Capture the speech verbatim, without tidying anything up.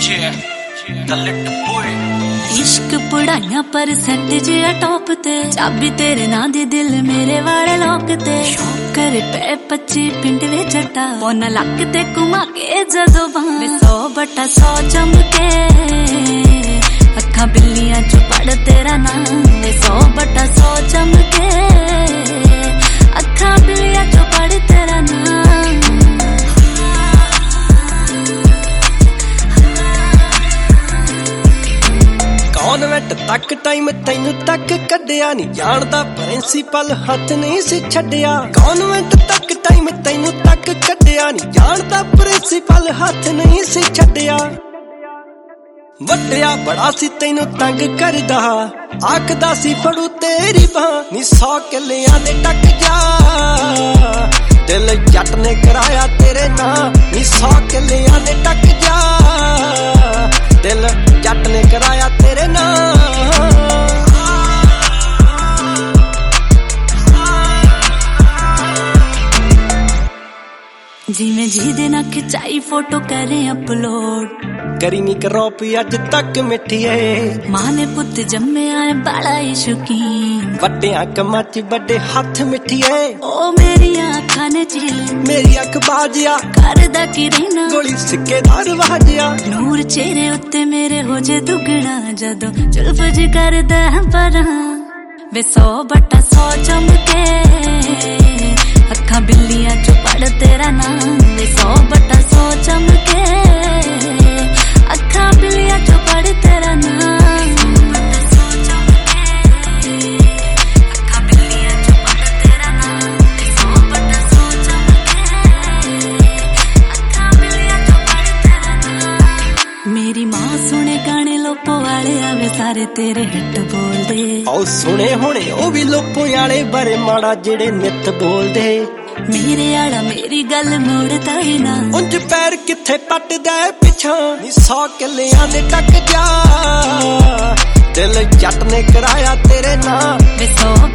इश्क पढ़ाइया परसेंट जिया टॉप ते चाबी तेरे ना दी दिल मेरे वाले लॉक ते कर पे पच्ची पिंड वे जट्टा पौना लक ते घुमा के जदों बां सौ बटा सौ चमके अखा बिल्लियां चो पढ़ तेरा नाम वे सौ बटा सौ चमके अखा बिल्लियां चो पढ़ तेरा नाम। कॉन्वेंट तक टाइम तैनू तक कड्डिया नहीं जानदा प्रिंसिपल हाथ नहीं सी छड्डिया कॉन्वेंट तक टाइम तैनू तक कड्डिया नहीं जानदा प्रिंसिपल हाथ नहीं सी छड्डिया वड्डिया बड़ा सी तैनू तंग करदा आखदा सी फड़ू तेरी बां नी सौ किलियां दे टक जा दिल जट ने कराया तेरे नाम नी सौ किलियां दे टक जा दिल जट ने कराया तेरे नाम। जिवें जी दे ना खिंचाई फोटो करे अपलोड करी नी क्रॉप अज तक मिठिए मां ने पुत जम्मे आए बड़ा ही शौकीन वड्डियां कमां च बड़े हाथ मिठिए ओ मेरी अखां ने झील मेरी अख बाजिया करदा की रहना गोली सिक्के दा रवाजिया नूर चेहरे उत्ते मेरे हो जे दुगना जदों जुल्फ जी करदा परां वे सौ बटा सौ चमके अखा बिल्लियां चो पढ़ तेरा नाम वे सौ बटा सौ चमके अखा बिल्लियां चो पढ़ तेरा नाम। अखा बिल्लियां चो पढ़ तेरा नाम वे सौ बटा सौ चमके अखा बिल्लियां चो पढ़ तेरा नाम। मेरी मां सुने गाने लोपो वाले आवे सारे तेरे हिट बोलदे आओ सुने होने ओ भी लोपो वाले बारे माड़ा जेड़े नित बोलदे मेरे आड़ा मेरी गल मोड़दा ही ना उंज पैर किथे पटदा पिछा नी सौ किलियां दे टक जा दिल जट ने कराया तेरे नाम वे सौ